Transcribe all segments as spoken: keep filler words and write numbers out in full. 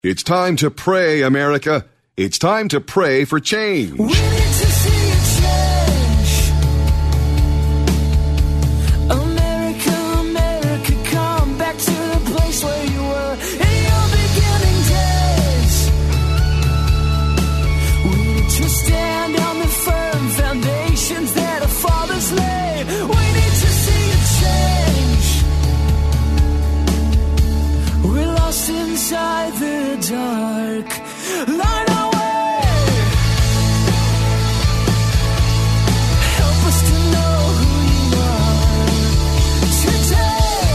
It's time to pray, America. It's time to pray for change. We need to see a change. America, America, come back to the place where you were in your beginning days. We need to stand on the firm foundations that our fathers laid. We need to see a change. We're lost inside the dark. Light our way. Help us to know who you are today.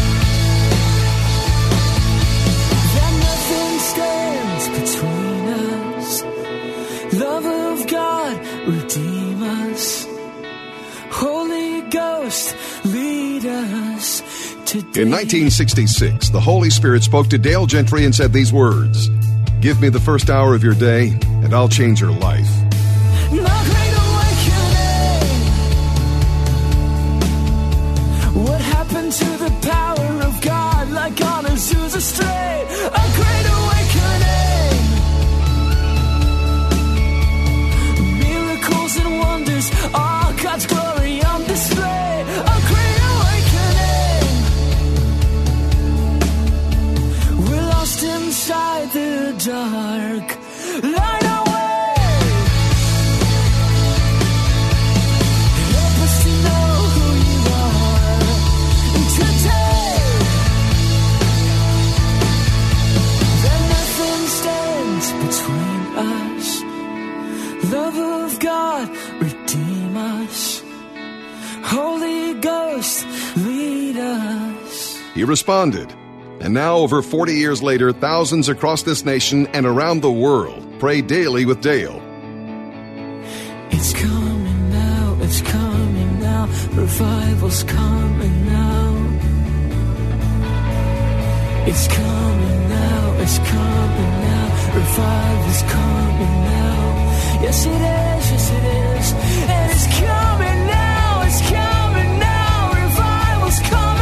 That nothing stands between us. Love of God, redeem us. Holy Ghost, lead us today. In nineteen sixty-six, the Holy Spirit spoke to Dale Gentry and said these words: "Give me the first hour of your day, and I'll change your life." The Great Awakening. What happened to the power of God, like on Azusa Strait? A Great Awakening. Miracles and wonders, all God's glory on display. A Great Awakening. We're lost inside the dark. Light our way. Help us to know who you are today. That nothing stands between us. Love of God, redeem us. Holy Ghost, lead us. He responded. And now, over forty years later, thousands across this nation and around the world pray daily with Dale. It's coming now, it's coming now, revival's coming now. It's coming now, it's coming now, revival's coming now. Yes it is, yes it is, and it's coming now, it's coming now, revival's coming.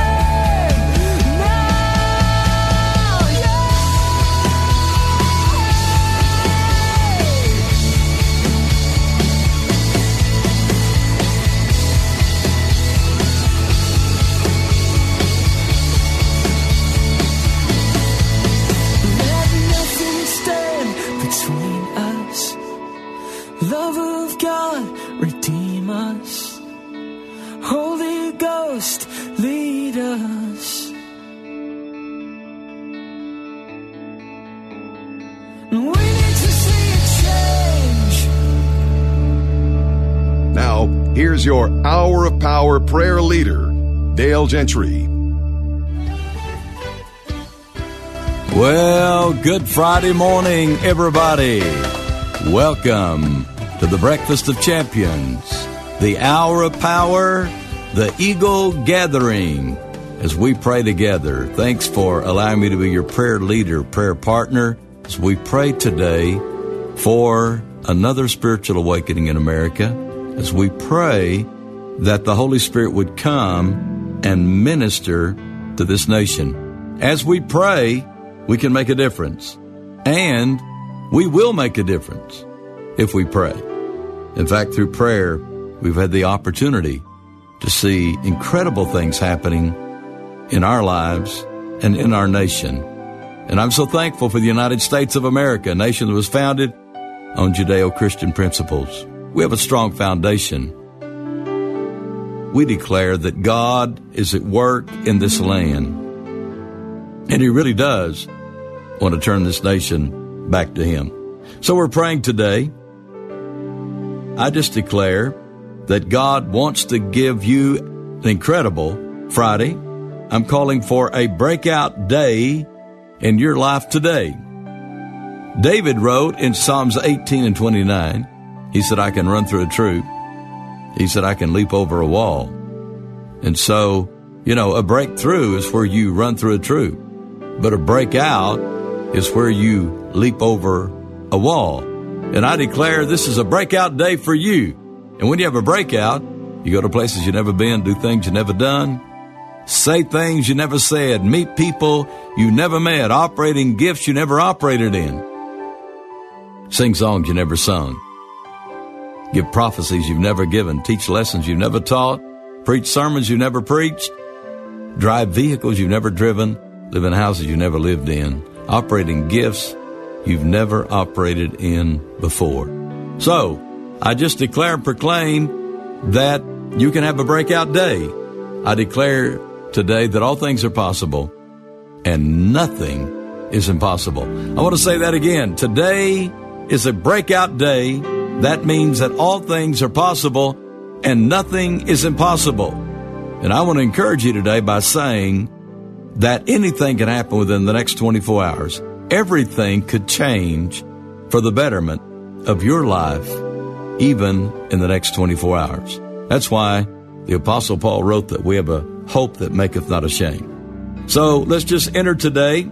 Love of God, redeem us. Holy Ghost, lead us. We need to see a change. Now, here's your Hour of Power prayer leader, Dale Gentry. Well, good Friday morning, everybody. Welcome to the Breakfast of Champions, the Hour of Power, the Eagle Gathering, as we pray together. Thanks for allowing me to be your prayer leader, prayer partner, as we pray today for another spiritual awakening in America, as we pray that the Holy Spirit would come and minister to this nation. As we pray, we can make a difference, and we will make a difference if we pray. In fact, through prayer, we've had the opportunity to see incredible things happening in our lives and in our nation. And I'm so thankful for the United States of America, a nation that was founded on Judeo-Christian principles. We have a strong foundation. We declare that God is at work in this land, and He really does want to turn this nation back to Him. So we're praying today. I just declare that God wants to give you an incredible Friday. I'm calling for a breakout day in your life today. David wrote in Psalms eighteen and twenty-nine, he said, I can run through a troop. He said, I can leap over a wall. And so, you know, a breakthrough is where you run through a troop, but a breakout is where you leap over a wall. And I declare this is a breakout day for you. And when you have a breakout, you go to places you've never been, do things you've never done. say things you never said, meet people you never met, operate in gifts you never operated in, sing songs you never sung, give prophecies you've never given, teach lessons you've never taught, preach sermons you never preached, drive vehicles you've never driven, live in houses you never lived in, operate in gifts you've never operated in before. So, I just declare and proclaim that you can have a breakout day. I declare today that all things are possible and nothing is impossible. I want to say that again. Today is a breakout day. That means that all things are possible and nothing is impossible. And I want to encourage you today by saying that anything can happen within the next twenty-four hours. Everything could change for the betterment of your life, even in the next twenty-four hours. That's why the Apostle Paul wrote that we have a hope that maketh not ashamed. So let's just enter today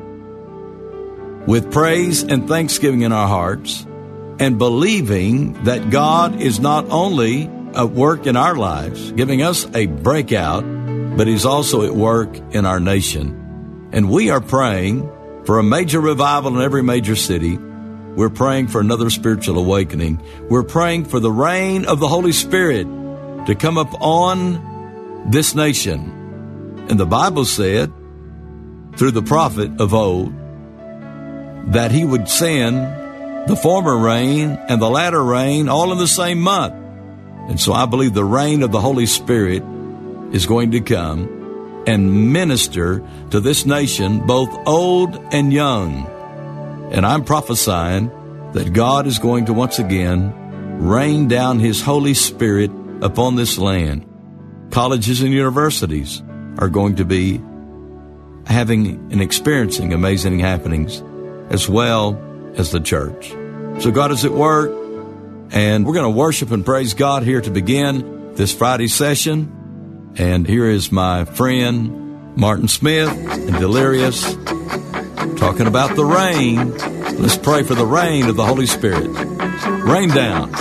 with praise and thanksgiving in our hearts and believing that God is not only at work in our lives, giving us a breakout, but He's also at work in our nation. And we are praying for a major revival in every major city. We're praying for another spiritual awakening. We're praying for the reign of the Holy Spirit to come up on this nation. And the Bible said, through the prophet of old, that He would send the former rain and the latter rain all in the same month. And so I believe the reign of the Holy Spirit is going to come and minister to this nation, both old and young. And I'm prophesying that God is going to once again rain down His Holy Spirit upon this land. Colleges and universities are going to be having and experiencing amazing happenings, as well as the church. So God is at work, and we're going to worship and praise God here to begin this Friday session. And here is my friend Martin Smith and Delirious talking about the rain. Let's pray for the rain of the Holy Spirit. Rain down.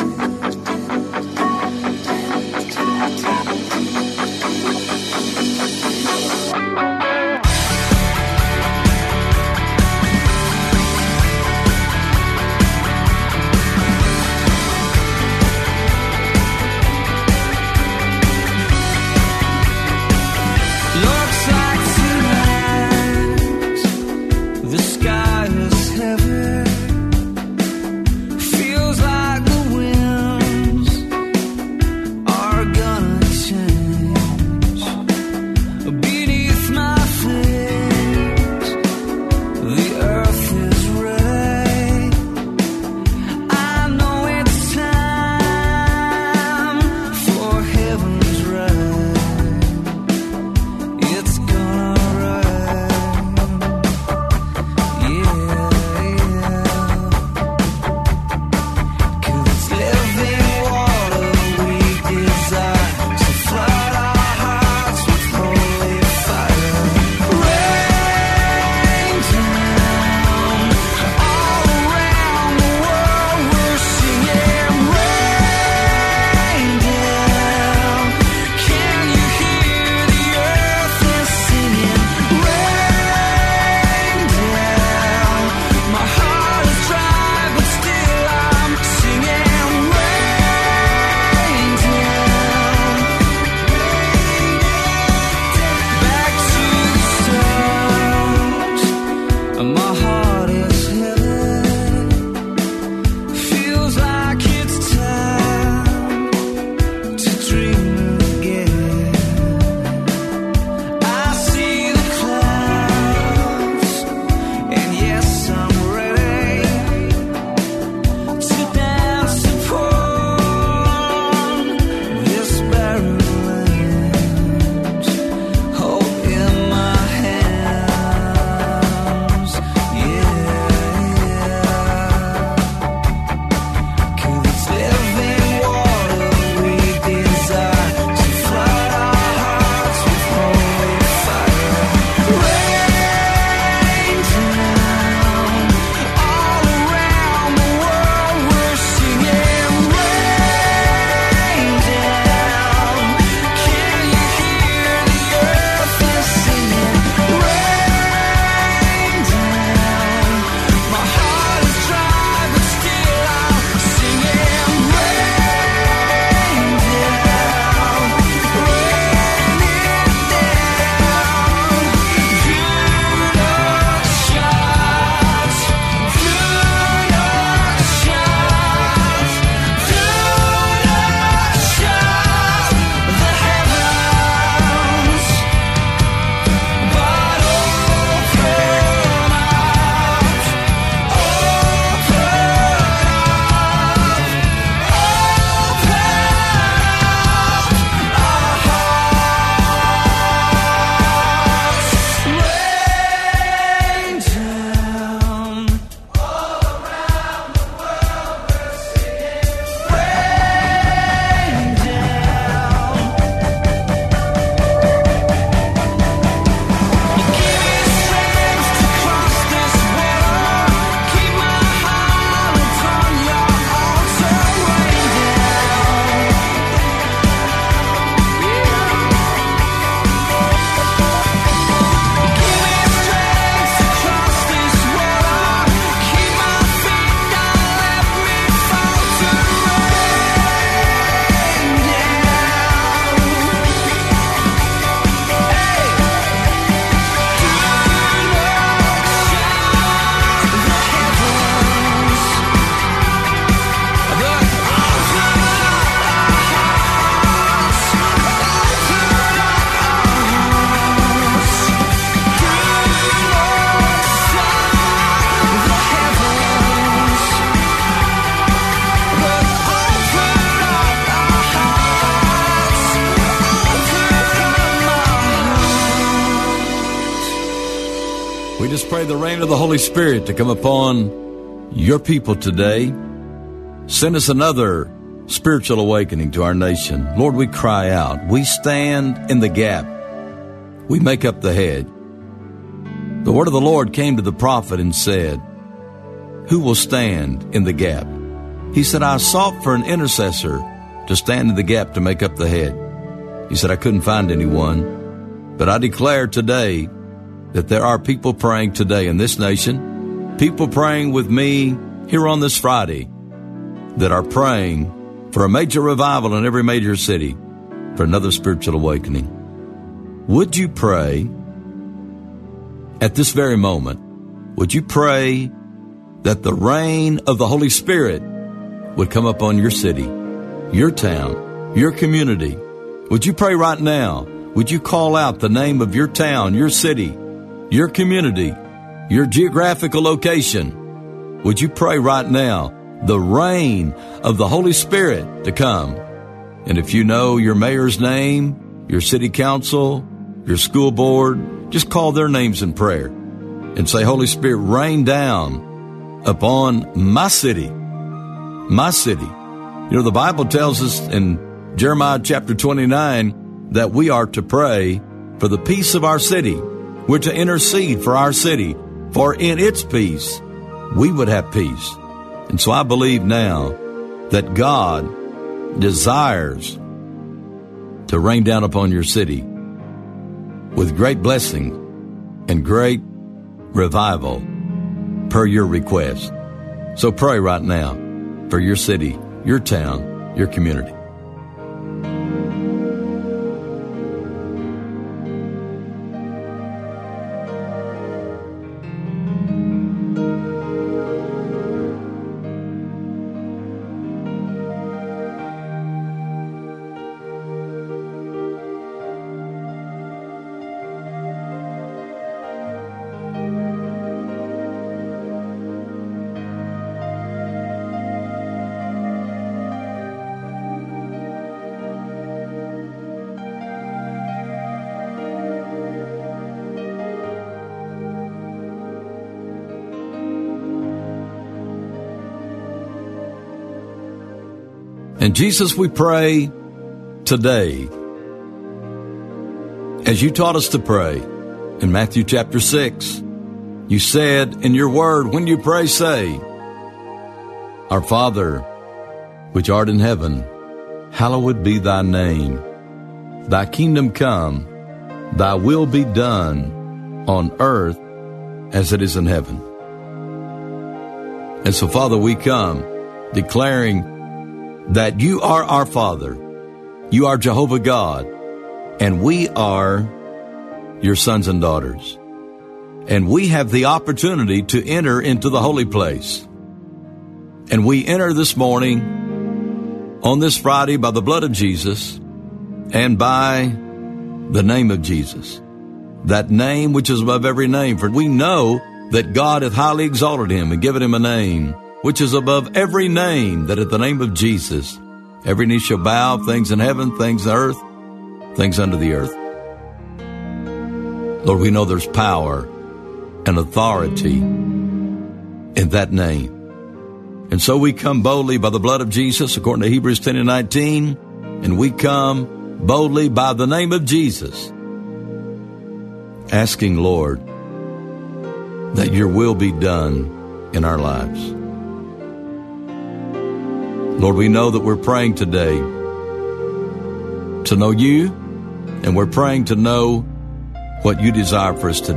Feels like the wind pray the rain of the Holy Spirit to come upon your people today. Send us another spiritual awakening to our nation. Lord, we cry out. We stand in the gap. We make up the hedge. The word of the Lord came to the prophet and said, who will stand in the gap? He said, I sought for an intercessor to stand in the gap to make up the hedge. He said, I couldn't find anyone. But I declare today that there are people praying today in this nation, people praying with me here on this Friday that are praying for a major revival in every major city, for another spiritual awakening. Would you pray at this very moment? Would you pray that the rain of the Holy Spirit would come upon your city, your town, your community? Would you pray right now? Would you call out the name of your town, your city, your community, your geographical location? Would you pray right now the rain of the Holy Spirit to come? And if you know your mayor's name, your city council, your school board, just call their names in prayer and say, Holy Spirit, rain down upon my city, my city. You know, the Bible tells us in Jeremiah chapter twenty-nine that we are to pray for the peace of our city. We're to intercede for our city, for in its peace we would have peace. And so I believe now that God desires to rain down upon your city with great blessing and great revival per your request. So pray right now for your city, your town, your community. And Jesus, we pray today, as you taught us to pray in Matthew chapter six, you said in your word, when you pray, say, Our Father, which art in heaven, hallowed be thy name. Thy kingdom come, thy will be done on earth as it is in heaven. And so, Father, we come declaring that you are our Father, you are Jehovah God, and we are your sons and daughters. And we have the opportunity to enter into the holy place. And we enter this morning on this Friday by the blood of Jesus and by the name of Jesus, that name which is above every name. For we know that God hath highly exalted him and given him a name which is above every name, that at the name of Jesus, every knee shall bow, things in heaven, things on earth, things under the earth. Lord, we know there's power and authority in that name. And so we come boldly by the blood of Jesus, according to Hebrews ten and nineteen, and we come boldly by the name of Jesus, asking, Lord, that your will be done in our lives. Lord, we know that we're praying today to know you, and we're praying to know what you desire for us to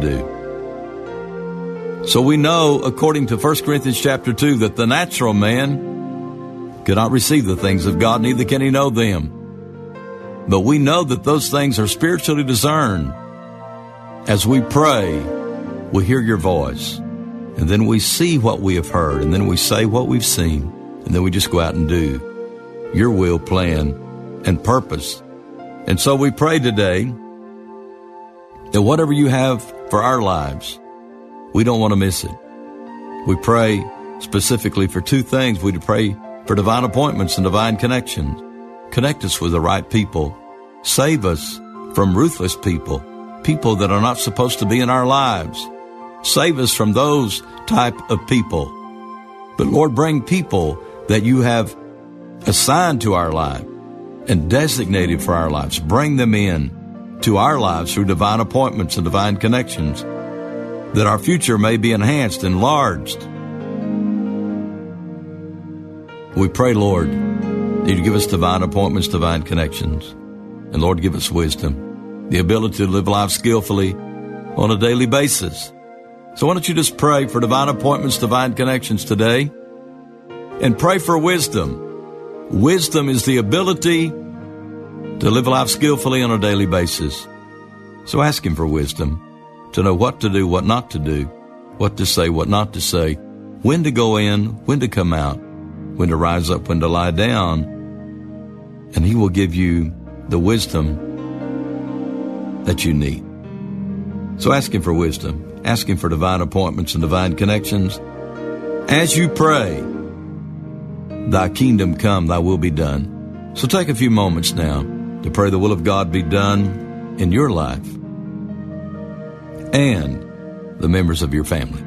do. So we know, according to First Corinthians chapter two, that the natural man cannot receive the things of God, neither can he know them. But we know that those things are spiritually discerned. As we pray, we hear your voice, and then we see what we have heard, and then we say what we've seen. And then we just go out and do your will, plan, and purpose. And so we pray today that whatever you have for our lives, we don't want to miss it. We pray specifically for two things. We pray for divine appointments and divine connections. Connect us with the right people. Save us from ruthless people, people that are not supposed to be in our lives. Save us from those type of people. But Lord, bring people that you have assigned to our life and designated for our lives. Bring them in to our lives through divine appointments and divine connections, that our future may be enhanced, enlarged. We pray, Lord, that you give us divine appointments, divine connections. And Lord, give us wisdom, the ability to live life skillfully on a daily basis. So why don't you just pray for divine appointments, divine connections today, and pray for wisdom. Wisdom is the ability to live life skillfully on a daily basis. So ask him for wisdom to know what to do, what not to do, what to say, what not to say, when to go in, when to come out, when to rise up, when to lie down. And he will give you the wisdom that you need. So ask him for wisdom. Ask him for divine appointments and divine connections. As you pray, thy kingdom come, thy will be done. So take a few moments now to pray the will of God be done in your life and the members of your family.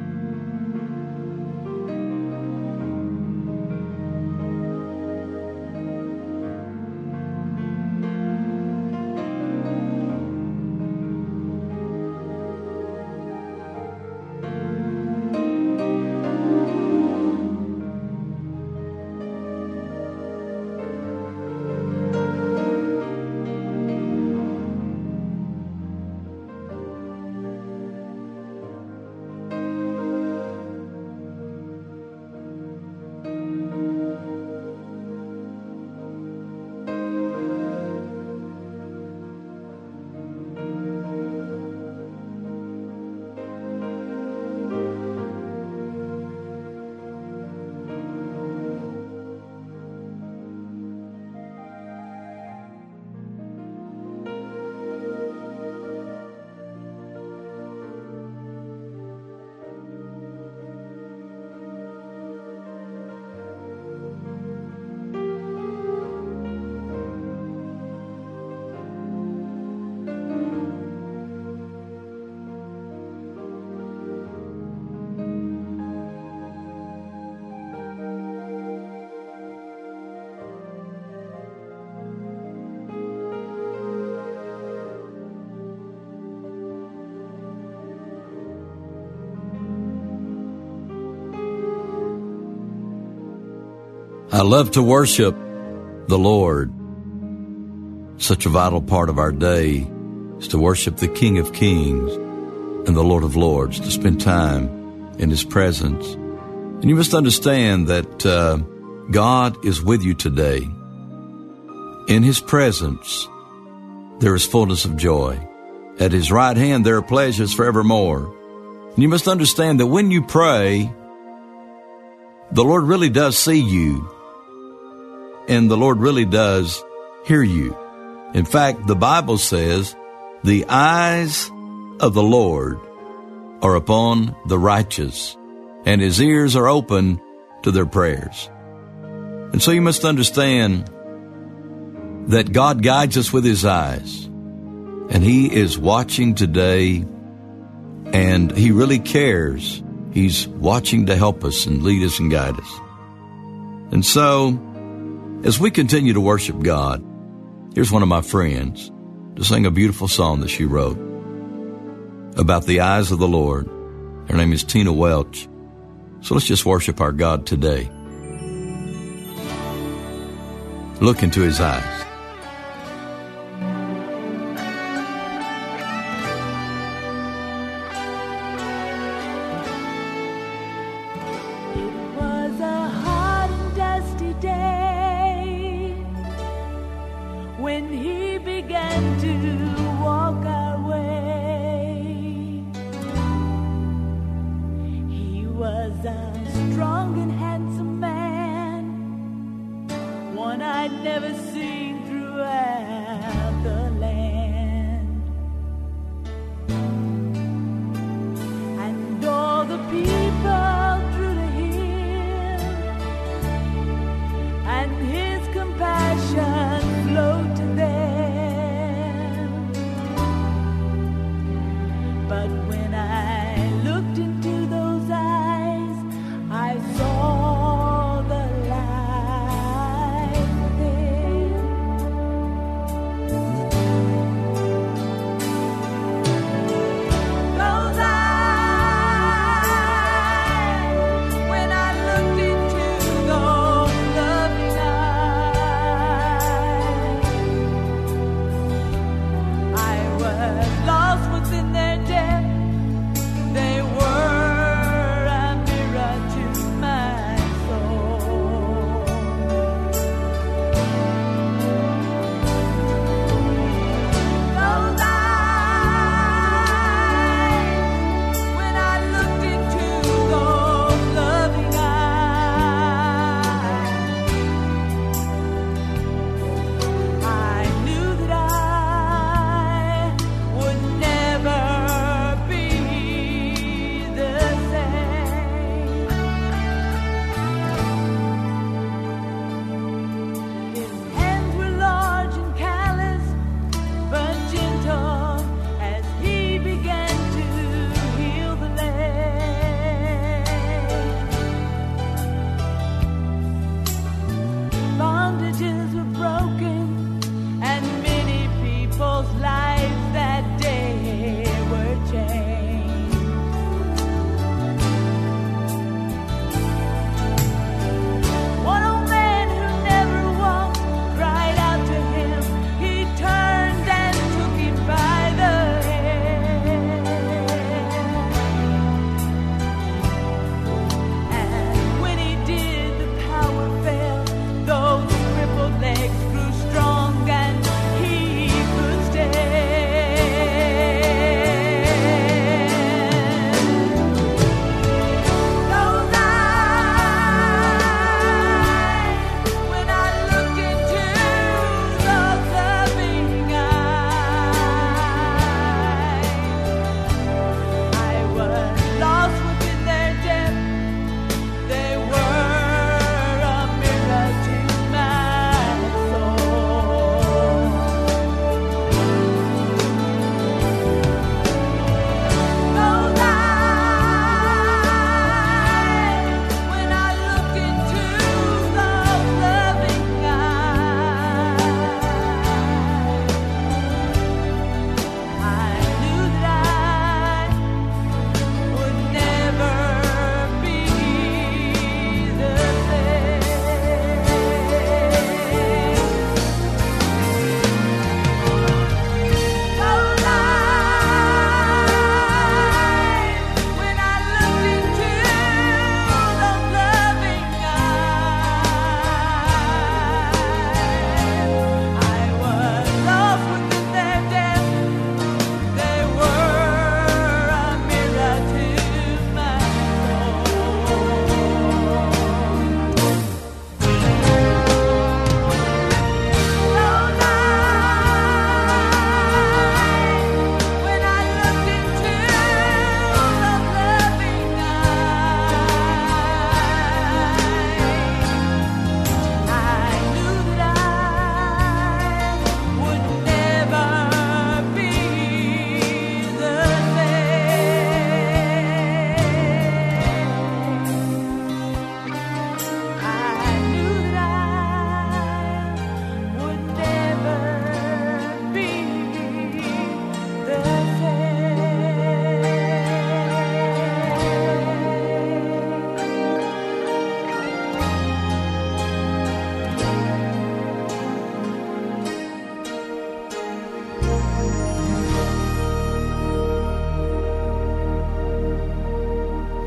I love to worship the Lord. Such a vital part of our day is to worship the King of Kings and the Lord of Lords, to spend time in his presence. And you must understand that uh, God is with you today. In his presence, there is fullness of joy. At his right hand, there are pleasures forevermore. And you must understand that when you pray, the Lord really does see you. And the Lord really does hear you. In fact, the Bible says, the eyes of the Lord are upon the righteous, and his ears are open to their prayers. And so you must understand that God guides us with his eyes, and he is watching today, and he really cares. He's watching to help us and lead us and guide us. And so, as we continue to worship God, here's one of my friends to sing a beautiful song that she wrote about the eyes of the Lord. Her name is Tina Welch. So let's just worship our God today. Look into his eyes. When he began to walk our way, he was a strong and handsome man, one I'd never seen throughout the land. And all the people through the hill, and his compassion flowed to them. But when I looked into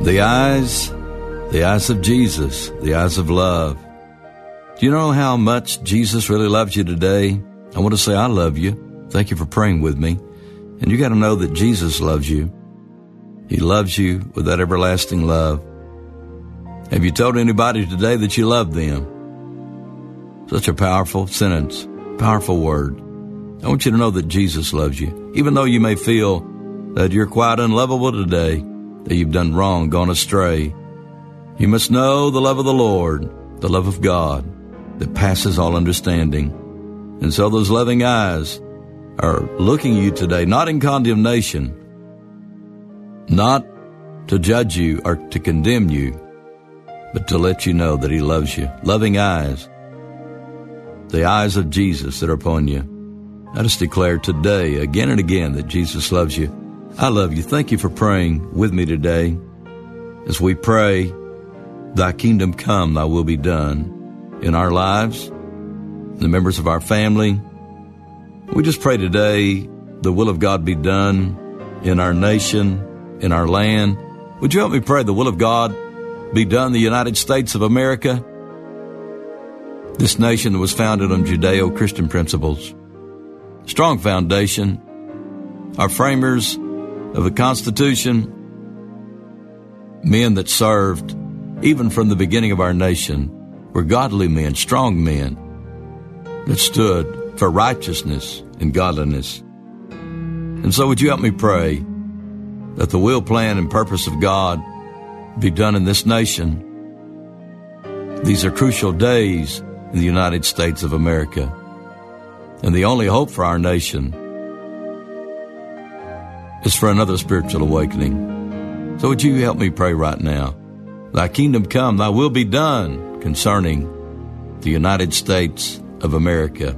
The eyes, the eyes of Jesus, the eyes of love. Do you know how much Jesus really loves you today? I want to say I love you. Thank you for praying with me. And you got to know that Jesus loves you. He loves you with that everlasting love. Have you told anybody today that you love them? Such a powerful sentence, powerful word. I want you to know that Jesus loves you. Even though you may feel that you're quite unlovable today, that you've done wrong, gone astray, you must know the love of the Lord, the love of God that passes all understanding. And so those loving eyes are looking at you today, not in condemnation, not to judge you or to condemn you, but to let you know that He loves you. Loving eyes, the eyes of Jesus that are upon you. I just declare today, again and again, that Jesus loves you. I love you. Thank you for praying with me today. As we pray, Thy kingdom come, Thy will be done in our lives, the members of our family. We just pray today the will of God be done in our nation, in our land. Would you help me pray the will of God be done in the United States of America? This nation was founded on Judeo-Christian principles. Strong foundation. Our framers of the Constitution, men that served even from the beginning of our nation, were godly men, strong men that stood for righteousness and godliness. And so would you help me pray that the will, plan, and purpose of God be done in this nation? These are crucial days in the United States of America, and the only hope for our nation is for another spiritual awakening. So would you help me pray right now? Thy kingdom come, Thy will be done concerning the United States of America.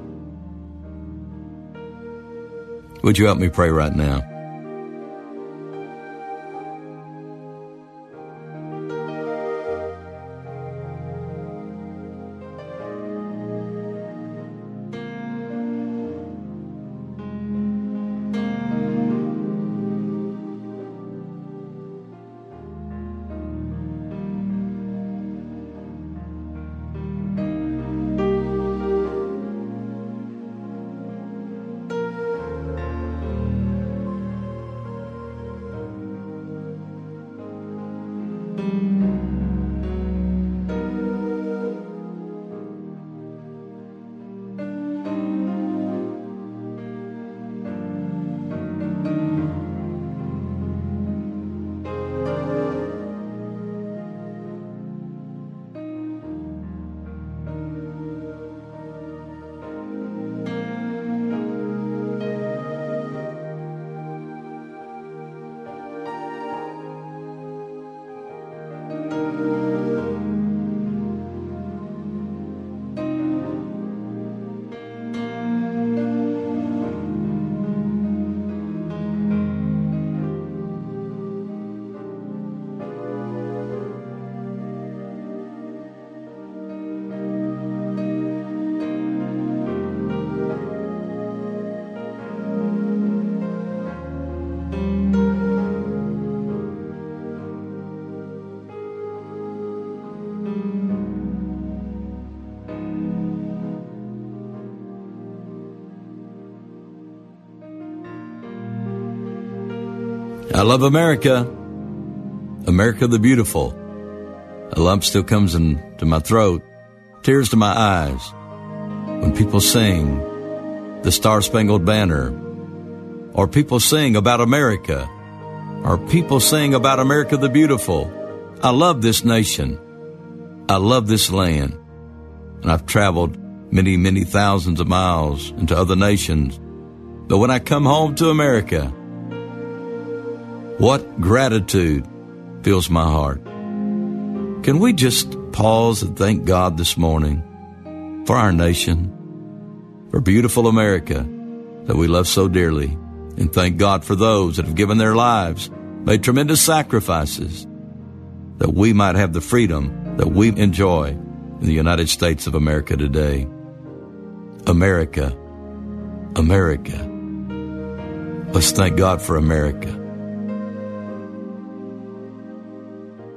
Would you help me pray right now? I love America, America the beautiful. A lump still comes into my throat, tears to my eyes, when people sing the Star-Spangled Banner, or people sing about America, or people sing about America the beautiful. I love this nation. I love this land. And I've traveled many, many thousands of miles into other nations. But when I come home to America, what gratitude fills my heart. Can we just pause and thank God this morning for our nation, for beautiful America that we love so dearly, and thank God for those that have given their lives, made tremendous sacrifices, that we might have the freedom that we enjoy in the United States of America today. America, America. Let's thank God for America.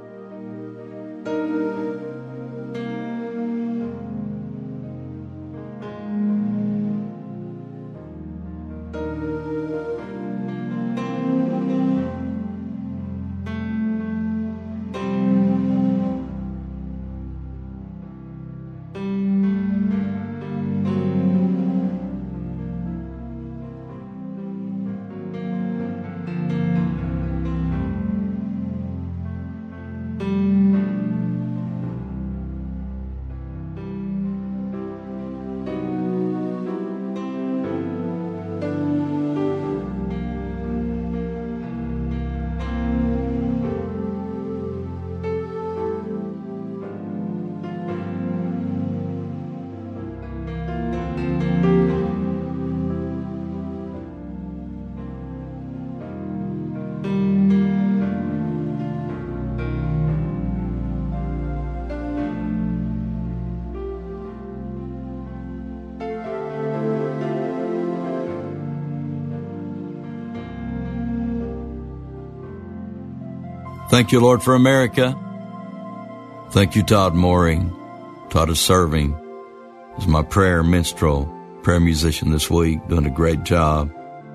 Thank you, Lord, for America. Thank you, Todd Mooring. Todd is serving as my prayer minstrel, prayer musician this week, doing a great job.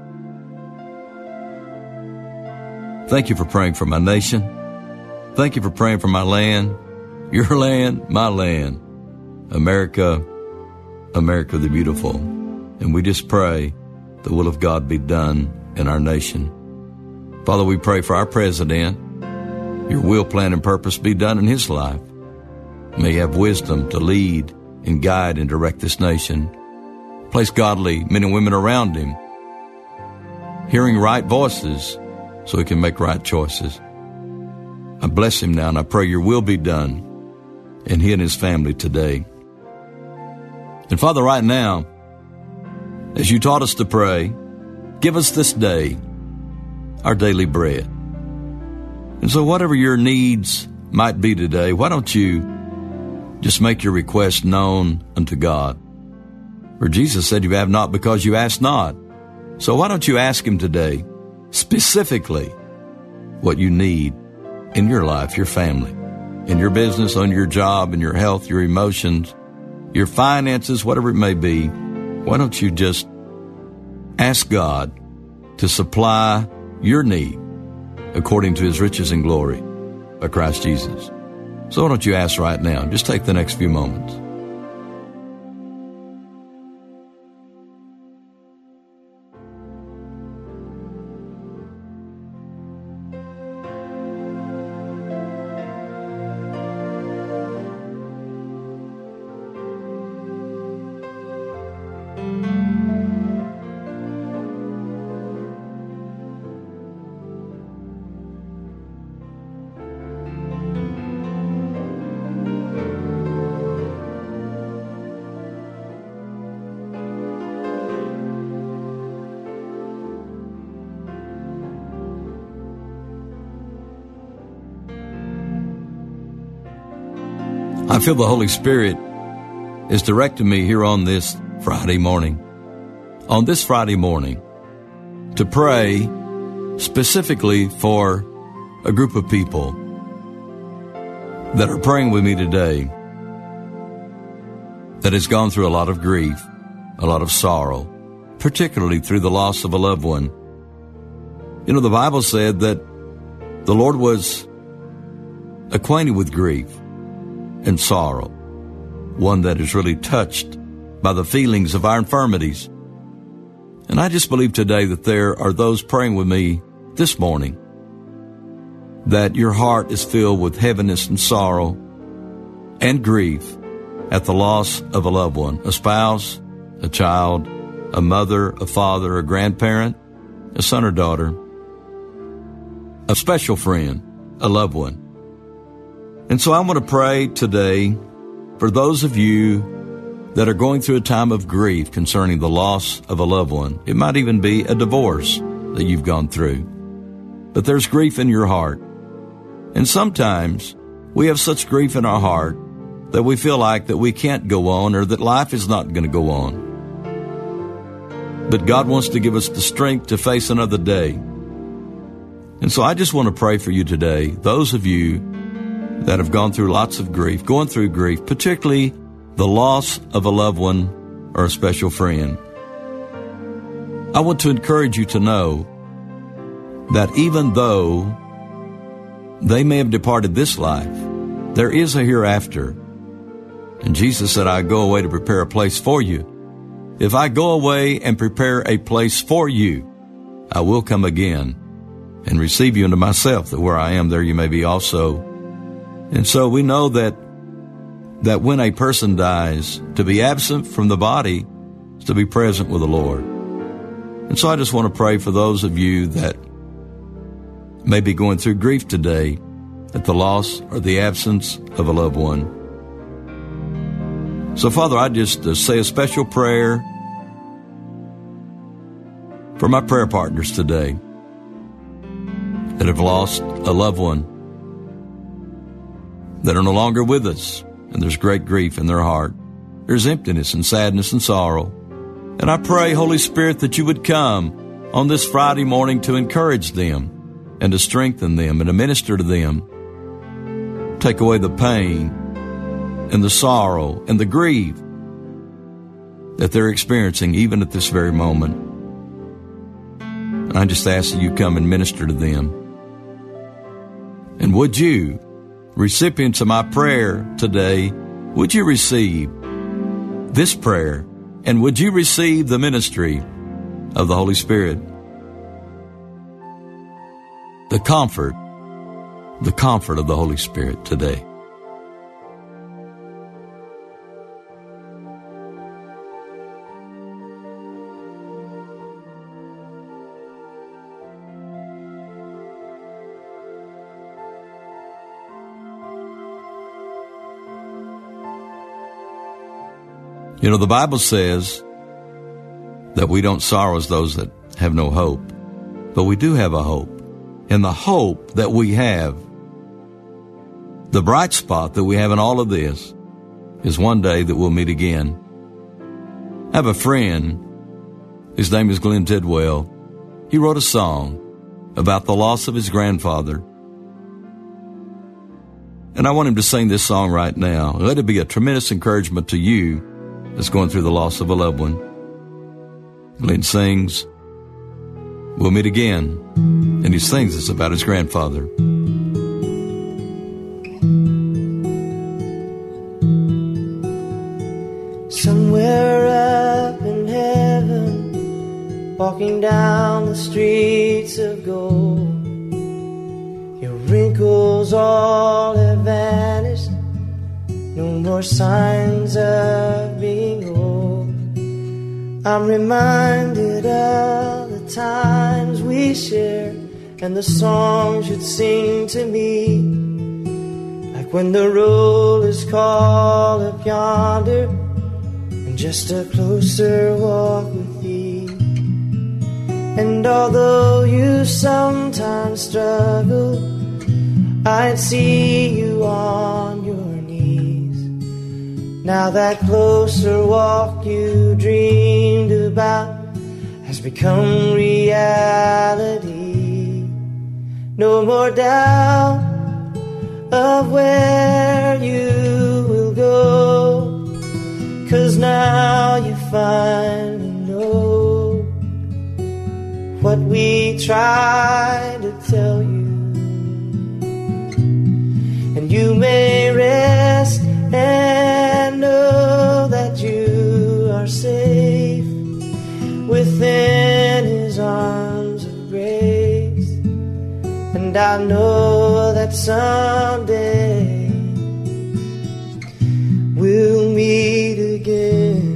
Thank you for praying for my nation. Thank you for praying for my land, your land, my land, America, America the beautiful. And we just pray the will of God be done in our nation. Father, we pray for our president. Your will, plan, and purpose be done in his life. May he have wisdom to lead and guide and direct this nation. Place godly men and women around him, hearing right voices so he can make right choices. I bless him now, and I pray your will be done in he and his family today. And Father, right now, as you taught us to pray, give us this day our daily bread. And so whatever your needs might be today, why don't you just make your request known unto God? For Jesus said you have not because you ask not. So why don't you ask him today specifically what you need in your life, your family, in your business, on your job, in your health, your emotions, your finances, whatever it may be. Why don't you just ask God to supply your need according to his riches and glory by Christ Jesus? So why don't you ask right now? Just take the next few moments. I feel the Holy Spirit is directing me here on this Friday morning, on this Friday morning, to pray specifically for a group of people that are praying with me today that has gone through a lot of grief, a lot of sorrow, particularly through the loss of a loved one. You know, the Bible said that the Lord was acquainted with grief and sorrow, one that is really touched by the feelings of our infirmities. And I just believe today that there are those praying with me this morning that your heart is filled with heaviness and sorrow and grief at the loss of a loved one, a spouse, a child, a mother, a father, a grandparent, a son or daughter, a special friend, a loved one. And so I want to pray today for those of you that are going through a time of grief concerning the loss of a loved one. It might even be a divorce that you've gone through. But there's grief in your heart. And sometimes we have such grief in our heart that we feel like that we can't go on or that life is not going to go on. But God wants to give us the strength to face another day. And so I just want to pray for you today, those of you that have gone through lots of grief, going through grief, particularly the loss of a loved one or a special friend. I want to encourage you to know that even though they may have departed this life, there is a hereafter. And Jesus said, I go away to prepare a place for you. If I go away and prepare a place for you, I will come again and receive you into myself, that where I am, there you may be also. And so we know that that when a person dies, to be absent from the body is to be present with the Lord. And so I just want to pray for those of you that may be going through grief today at the loss or the absence of a loved one. So, Father, I just uh, say a special prayer for my prayer partners today that have lost a loved one, that are no longer with us, and there's great grief in their heart. There's emptiness and sadness and sorrow. And I pray, Holy Spirit, that you would come on this Friday morning to encourage them, and to strengthen them and to minister to them. Take away the pain and the sorrow and the grief that they're experiencing even at this very moment. I just ask that you come and minister to them. And would you, recipients of my prayer today, would you receive this prayer, and would you receive the ministry of the Holy Spirit? The comfort, the comfort of the Holy Spirit today. You know, the Bible says that we don't sorrow as those that have no hope, but we do have a hope. And the hope that we have, the bright spot that we have in all of this, is one day that we'll meet again. I have a friend, his name is Glenn Tidwell. He wrote a song about the loss of his grandfather. And I want him to sing this song right now. Let it be a tremendous encouragement to you that's going through the loss of a loved one. Glenn sings, "We'll meet again," and he sings this about his grandfather. Somewhere up in heaven, walking down the streets of gold, your wrinkles all have vanished, no more signs of being old. I'm reminded of the times we shared and the songs you'd sing to me, like when the rollers call up yonder and just a closer walk with thee. And although you sometimes struggle, I'd see you on your now that closer walk you dreamed about has become reality. No more doubt of where you will go, 'cause now you finally know what we tried to tell you. And you may rest and know that you are safe within His arms of grace. And I know that someday we'll meet again.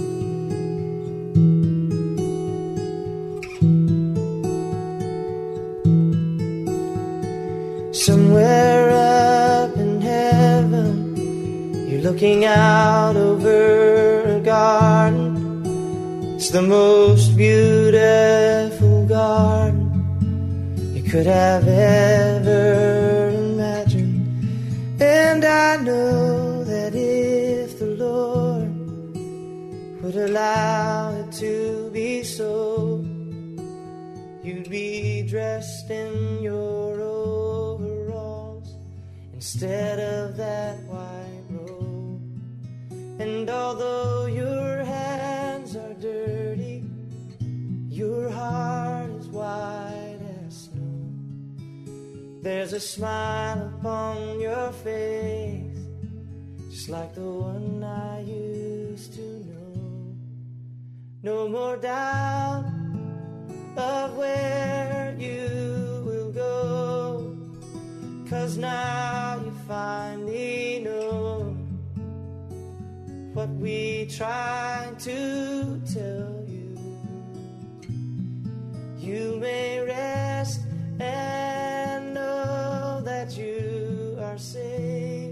Somewhere up in heaven, looking out over a garden. It's the most beautiful garden you could have ever imagined. And I know that if the Lord would allow it to be so, you'd be dressed in your overalls instead of that white robe. And although your hands are dirty, your heart is white as snow. There's a smile upon your face, just like the one I used to know. No more doubt of where you will go, 'cause now you finally know what we tried to tell you. You may rest and know that you are safe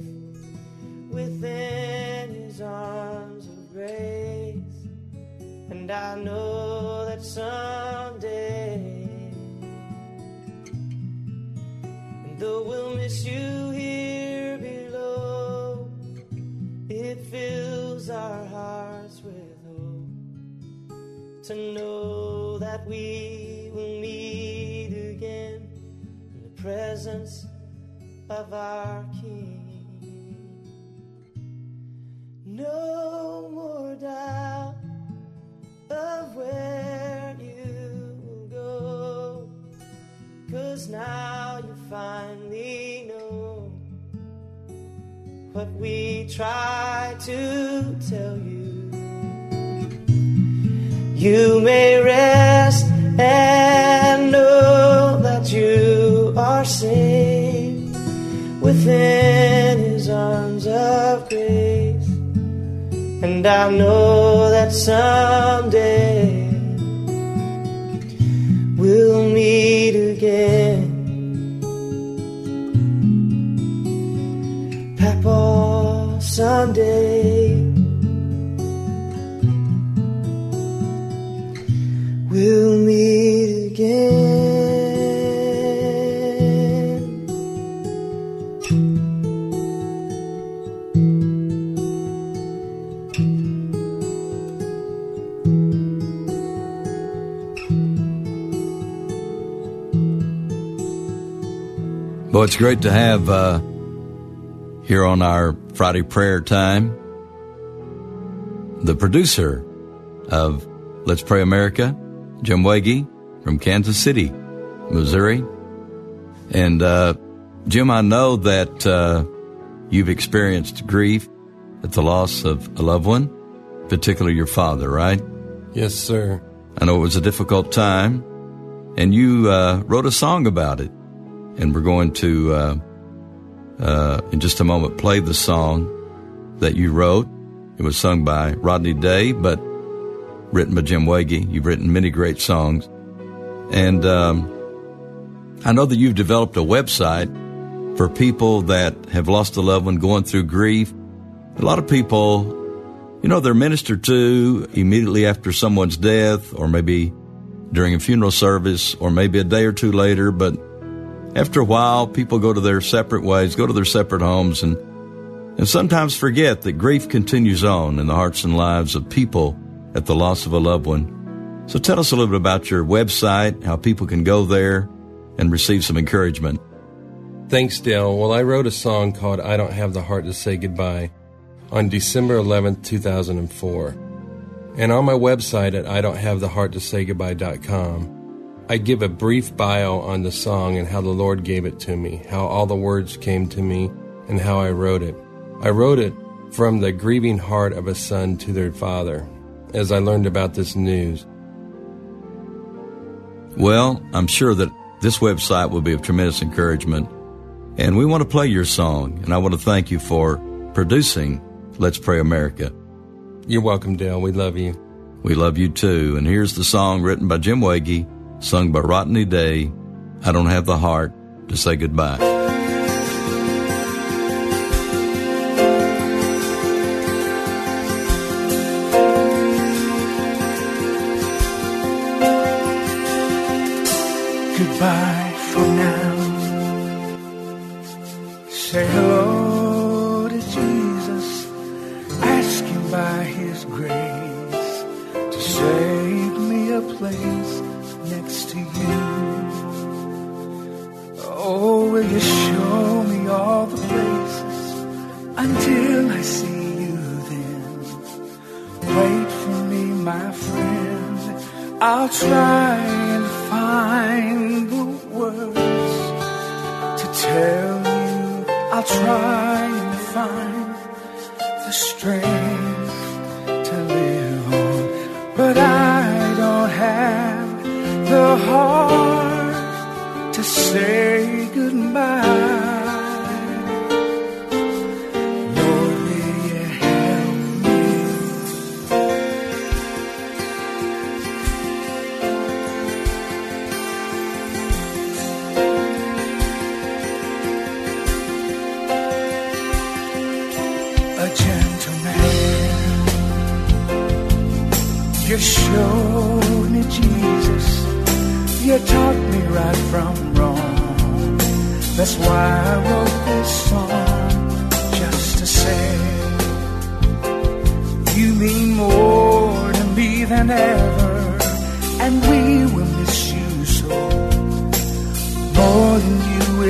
within His arms of grace. And I know that someday, and though we'll miss you here below, it fills our hearts with hope to know that we will meet again presence of our King. No more doubt of where you will go, 'cause now you finally know what we try to tell you. You may rest and know that you are safe within His arms of grace. And I know that someday we'll meet again. Papa, someday we'll meet again. Well, it's great to have uh, here on our Friday prayer time the producer of Let's Pray America, Jim Wege from Kansas City, Missouri. And uh, Jim, I know that uh, you've experienced grief at the loss of a loved one, particularly your father, right? Yes, sir. I know it was a difficult time, and you uh, wrote a song about it. And we're going to, uh, uh, in just a moment, play the song that you wrote. It was sung by Rodney Day, but written by Jim Wege. You've written many great songs. And um, I know that you've developed a website for people that have lost a loved one, going through grief. A lot of people, you know, they're ministered to immediately after someone's death, or maybe during a funeral service, or maybe a day or two later, but after a while, people go to their separate ways, go to their separate homes, and, and sometimes forget that grief continues on in the hearts and lives of people at the loss of a loved one. So tell us a little bit about your website, how people can go there and receive some encouragement. Thanks, Dale. Well, I wrote a song called I Don't Have the Heart to Say Goodbye on December eleventh, two thousand four. And on my website at I don't have the heart to say goodbye dot com, I give a brief bio on the song and how the Lord gave it to me, how all the words came to me, and how I wrote it. I wrote it from the grieving heart of a son to their father, as I learned about this news. Well, I'm sure that this website will be of tremendous encouragement, and we want to play your song, and I want to thank you for producing Let's Pray America. You're welcome, Dale. We love you. We love you too. And here's the song written by Jim Wege, sung by Rodney Day, I Don't Have the Heart to Say Goodbye. Goodbye for now. Say hello to Jesus. Ask Him by His grace to save me a place next to you. Oh, will you show me all the places until I see you then? Wait for me, my friend. I'll try and find the words to tell you. I'll try and find the strength to live on, but I don't have the heart to say goodbye. Lord, will you help me? A gentleman, you showed me Jesus. You taught me right from wrong. That's why I wrote this song, just to say you mean more to me than ever, and we will miss you so, more than you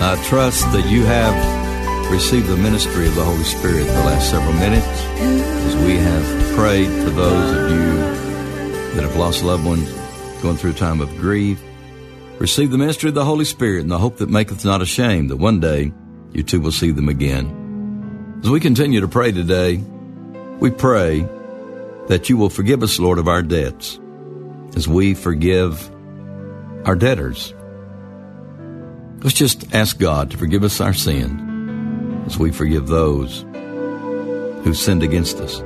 I trust that you have received the ministry of the Holy Spirit the last several minutes as we have prayed for those of you that have lost loved ones, going through a time of grief. Receive the ministry of the Holy Spirit and the hope that maketh not ashamed, that one day you too will see them again. As we continue to pray today, we pray that you will forgive us, Lord, of our debts as we forgive our debtors. Let's just ask God to forgive us our sin as we forgive those who sinned against us.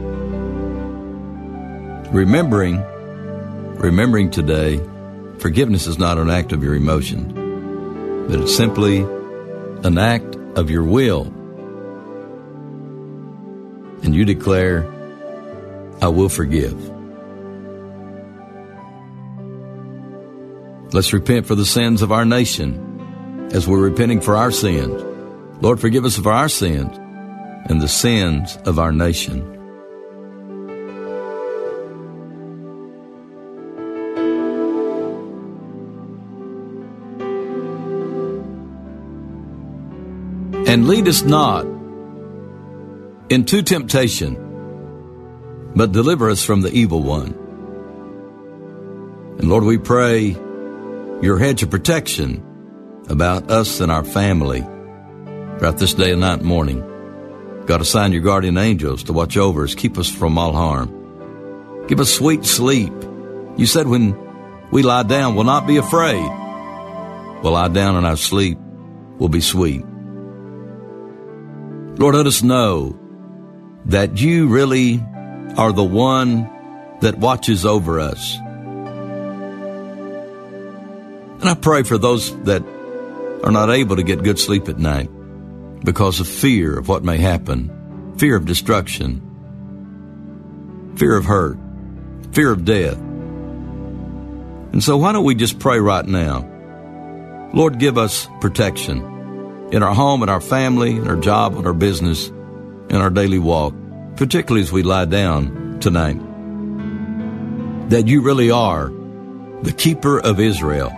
Remembering, remembering today, forgiveness is not an act of your emotion, but it's simply an act of your will. And you declare, I will forgive. Let's repent for the sins of our nation as we're repenting for our sins. Lord, forgive us of our sins and the sins of our nation. And lead us not into temptation, but deliver us from the evil one. And Lord, we pray your hedge of protection about us and our family throughout this day and night and morning. God, assign your guardian angels to watch over us, keep us from all harm. Give us sweet sleep. You said when we lie down, we'll not be afraid. We'll lie down and our sleep will be sweet. Lord, let us know that you really are the one that watches over us. And I pray for those that are not able to get good sleep at night because of fear of what may happen, fear of destruction, fear of hurt, fear of death. And so why don't we just pray right now? Lord, give us protection in our home, in our family, in our job, in our business, in our daily walk, particularly as we lie down tonight, that you really are the keeper of Israel.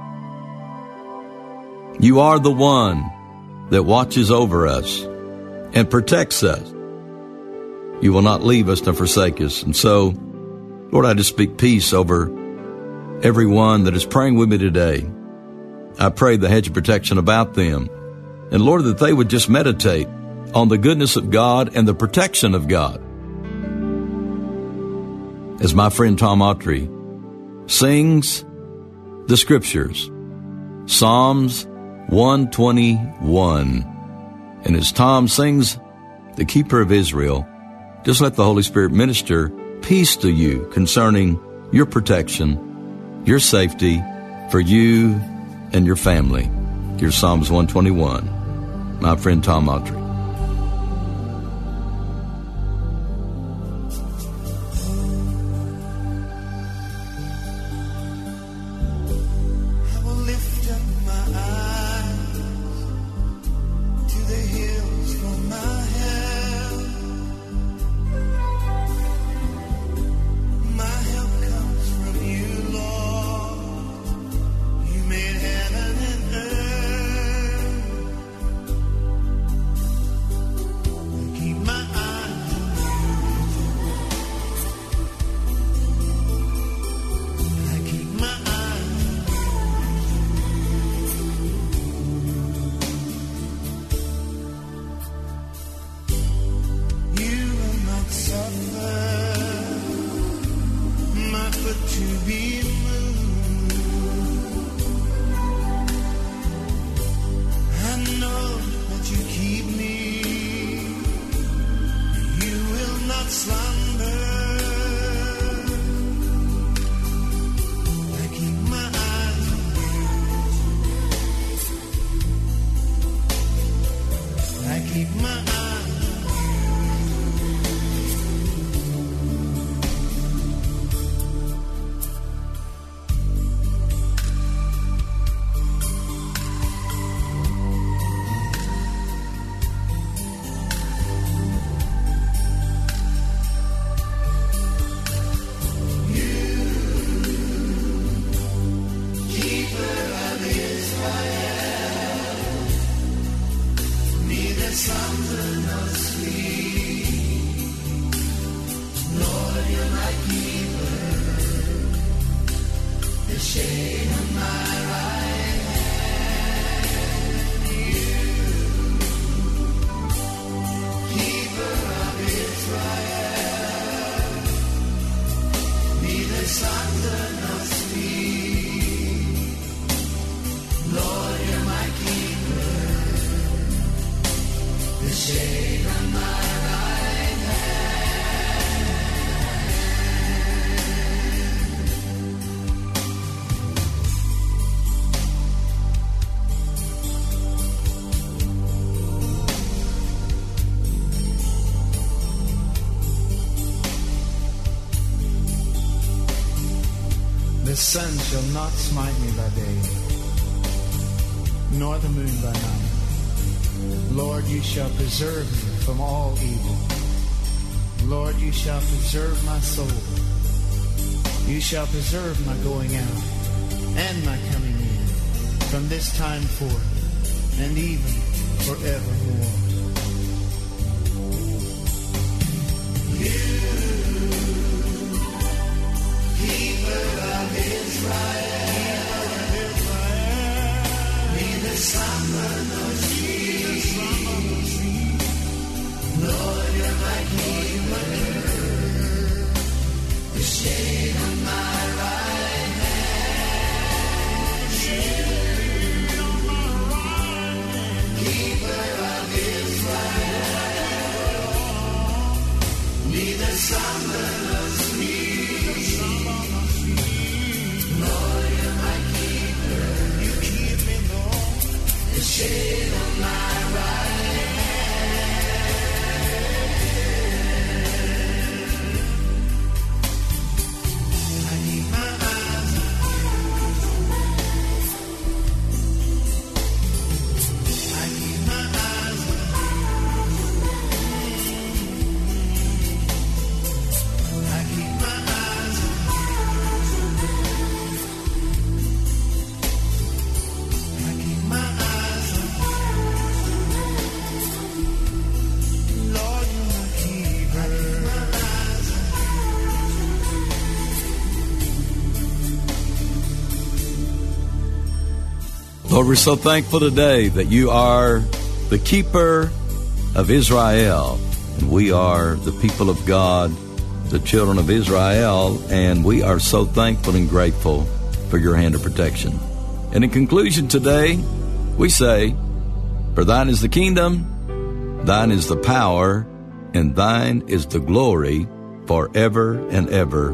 You are the one that watches over us and protects us. You will not leave us nor forsake us. And so, Lord, I just speak peace over everyone that is praying with me today. I pray the hedge of protection about them. And Lord, that they would just meditate on the goodness of God and the protection of God. As my friend Tom Autry sings the scriptures, Psalms one twenty-one. And as Tom sings, the keeper of Israel, just let the Holy Spirit minister peace to you concerning your protection, your safety for you and your family. Here's Psalms one twenty-one. My friend Tom Autry. sun shall not smite me by day, nor the moon by night. Lord, you shall preserve me from all evil. Lord, you shall preserve my soul. You shall preserve my going out and my coming in from this time forth and even forevermore. You, keeper of Israel, neither slumber nor sleep. Lord, you're my keeper, the shade on my right hand, shade on my right hand, keeper of Israel, neither slumber nor sleep. Lord, you're my keeper, you keep me, Lord, the shade on my right hand. Lord, we're so thankful today that you are the keeper of Israel, and we are the people of God, the children of Israel, and we are so thankful and grateful for your hand of protection. And in conclusion today, we say, for thine is the kingdom, thine is the power, and thine is the glory forever and ever.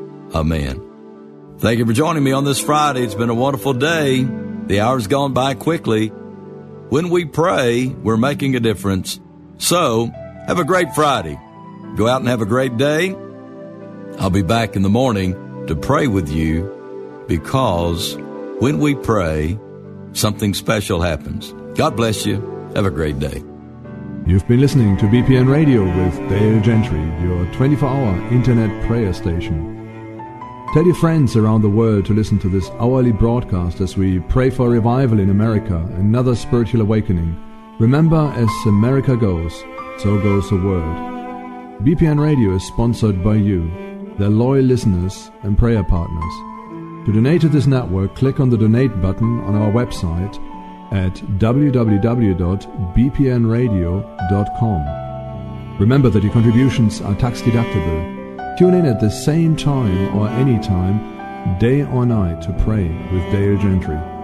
Amen. Thank you for joining me on this Friday. It's been a wonderful day. The hour's gone by quickly. When we pray, we're making a difference. So, have a great Friday. Go out and have a great day. I'll be back in the morning to pray with you, because when we pray, something special happens. God bless you. Have a great day. You've been listening to B P N Radio with Dale Gentry, your twenty-four hour internet prayer station. Tell your friends around the world to listen to this hourly broadcast as we pray for revival in America, another spiritual awakening. Remember, as America goes, so goes the world. B P N Radio is sponsored by you, their loyal listeners and prayer partners. To donate to this network, click on the donate button on our website at w w w dot b p n radio dot com. Remember that your contributions are tax deductible. Tune in at the same time or any time, day or night, to pray with Dale Gentry.